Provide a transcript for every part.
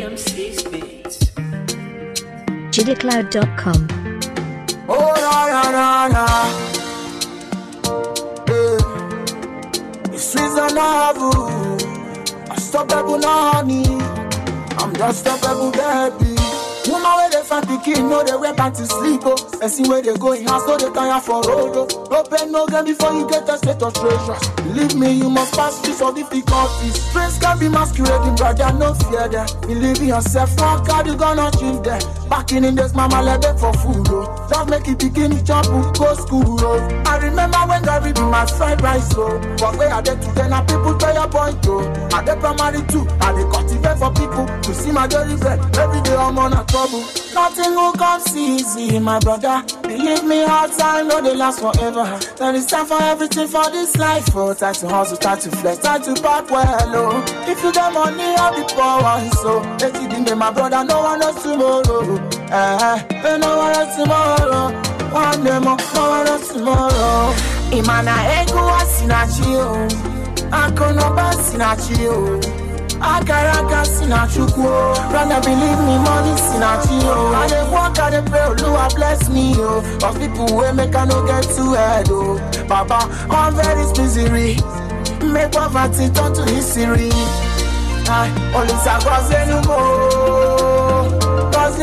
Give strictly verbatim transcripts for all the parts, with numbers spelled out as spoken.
M C's Beats. Jiddy Cloud dot com. Oh na na na na, yeah. It's reasonable. I stop people honey. I'm just a pebble baby. Woman where they find pikin, know they wear back to sleep, oh. And see where they go in house, so they tire for road, oh. No pain, no gain before you get a state of treasure. Believe me, you must pass through some difficulties. Strength can be masquerading, brother, no fear them. Believe in yourself, fuck God, you gonna achieve them. Back in this mama let them for food, oh. Just make it bikini jump, go school, oh. I remember when God be my fried rice, oh. But where are they today, now people tell your point, oh. Are they primary too? Are they cultivate for people to see my daily bread? Every day I'm on a trouble. Nothing will come easy, my brother. Believe me, hard time, no, they last forever. Then it's time for everything for this life, oh. Time to hustle, time to flex, time to back well, oh. If you get money, I'll be poor, so let it be, my brother, no one knows tomorrow. Eh, eh, no one knows tomorrow. One day more, no one knows tomorrow. Imana ego asinachi, I can't buy sinachi. Akaraka sinachuko, rather believe me, money sinachi. I dey work, I dey pray, Lord bless me, oh. Cause people will make I no get too head, oh. Baba, I'm very misery. Make poverty turn to history. I only say cause anymore, cause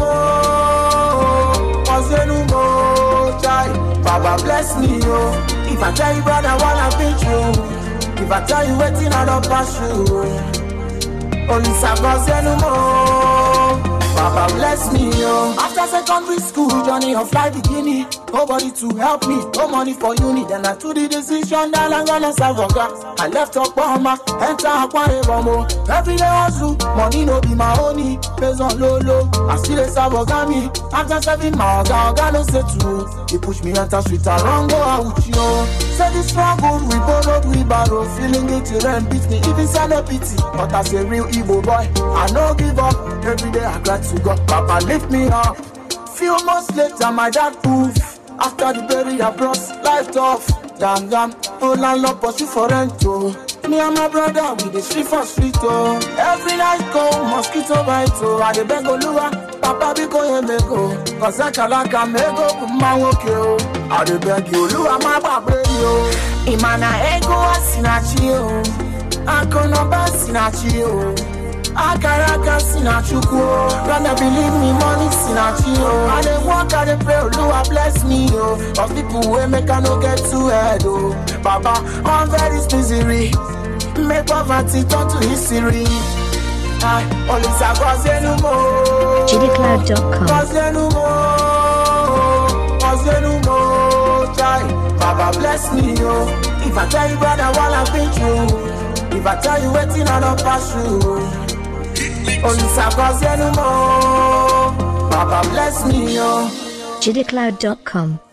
anymore, cause anymore. Baba bless me, oh. If I tell you, brother, what I've been through. If I tell you waiting, I don't pass through. Only Savas anymore. Baba bless me, yo. After secondary school, journey of life beginning. Nobody to help me, no money for uni. Then I took the decision that I'm gonna Savoga. I left Oklahoma, enter Akwa. Every day hustle, money no be my only. Pays on low low, I see the Savoga me. After seven miles, I gotta say two. He push me enter street around, go out, yo. Say this struggle, we borrowed, we borrow. Feeling it, you rent beat me, even say no pity. But as a real Igbo boy, I no give up. Every day I cry to God, Papa lift me up. Few months later, my dad poof. After the burial, brought life tough. Damn, damn, oh, landlord pursue for rent, oh. Me and my brother, we the street for street, oh. Every night go, mosquito bite, oh. I the beg Oluwa, Papa be go ye me go. Cause I can like a me go, my okay, oh. I the beg you, Oluwa, my baby, oh. Imana ego asinachi, oh. Akono basinachi, oh. Akaraka sinachuko, rather believe me, money sinachi, oh. I dey work, I dey pray, Lord bless me, oh. Cause people will make I no get too head, oh. Baba, I'm very misery. Make poverty turn to history. I only say cause anymore. Jiddy Cloud dot com. Cause anymore, cause anymore. Baba bless me, oh. If I tell you, brother, what I've been through. If I tell you waiting, I don't pass through. Only Savas anymore. Baba bless me, yo. Jiddy Cloud dot com.